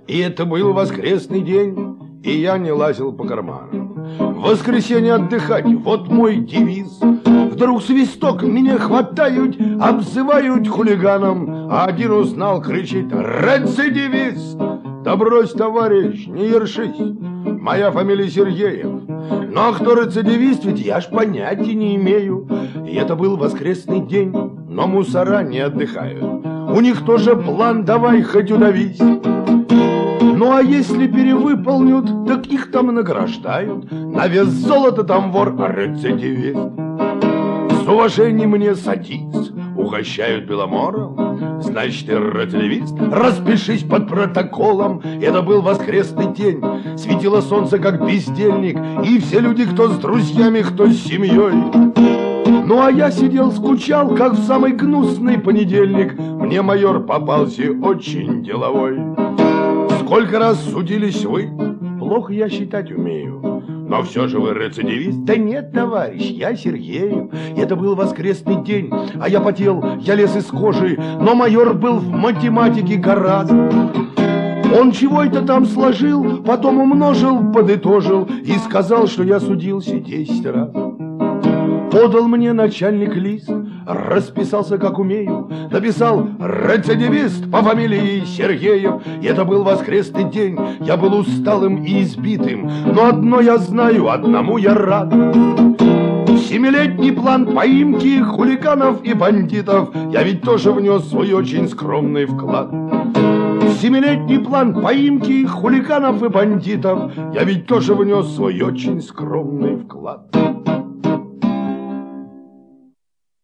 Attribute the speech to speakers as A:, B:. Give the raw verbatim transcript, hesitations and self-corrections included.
A: И это был воскресный день, и я не лазил по карманам. В воскресенье отдыхать, вот мой девиз. Вдруг свисток, меня хватают, обзывают хулиганом, а один узнал, кричит: рецидивист! Да брось, товарищ, не ершись, моя фамилия Сергеев. Ну а кто рецидивист, ведь я ж понятия не имею. И это был воскресный день, но мусора не отдыхают. У них тоже план, давай хоть удавись. Ну а если перевыполнят, так их там награждают. На вес золота там вор, а рецидивист. С уважением мне садись, угощают Беломором. Значит, ты рецидивист, распишись под протоколом. Это был воскресный день, светило солнце как бездельник, и все люди, кто с друзьями, кто с семьей. Ну а я сидел, скучал, как в самый гнусный понедельник. Мне майор попался очень деловой. Сколько раз судились вы? Плохо я считать умею. Но все же вы рецидивист? Да нет, товарищ, я Сергеев. Это был воскресный день, а я потел, я лез из кожи. Но майор был в математике гораздо. Он чего это там сложил, потом умножил, подытожил и сказал, что я судился десять раз. Подал мне начальник лист, расписался как умею, написал рецидивист по фамилии Сергеев. И это был воскресный день, я был усталым и избитым, но одно я знаю, одному я рад. Семилетний план поимки хулиганов и бандитов я ведь тоже внес свой очень скромный вклад. Семилетний план поимки хулиганов и бандитов я ведь тоже внес свой очень скромный вклад.